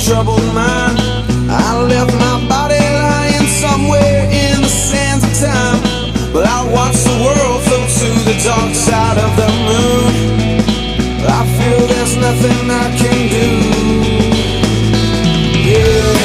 troubled mind. I left my body lying somewhere in the sands of time, but I watched the world float to the dark side of the moon. I feel there's nothing I can do. Yeah.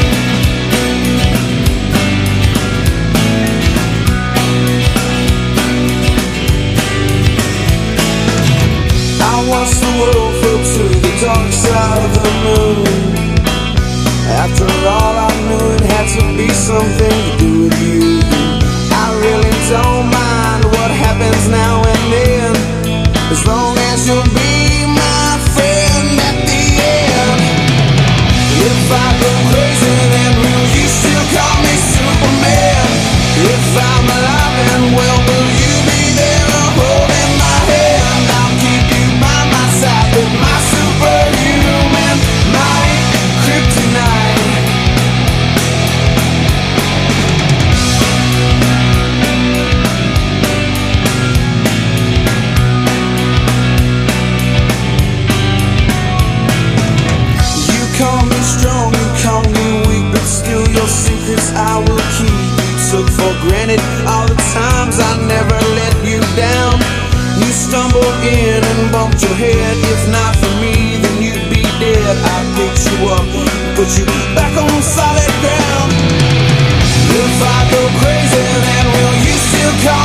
I watched the world float to the dark side of the moon. After all, I knew it had to be something to do with you. I really don't mind what happens now and then, as long as you'll be my friend at the end. If I go crazy, then will you still call me Superman? If I'm alive and well, will you be there holding my hand? I'll keep you by my side with my superhuman might, kryptonite. You call me strong, you call me weak, but still your secrets I will keep. You took for granted all the times I never let you down. You stumbled in and bumped your head. If not for me, then you'd be dead. I picked you up, put you back on solid ground. If I go crazy, then will you still call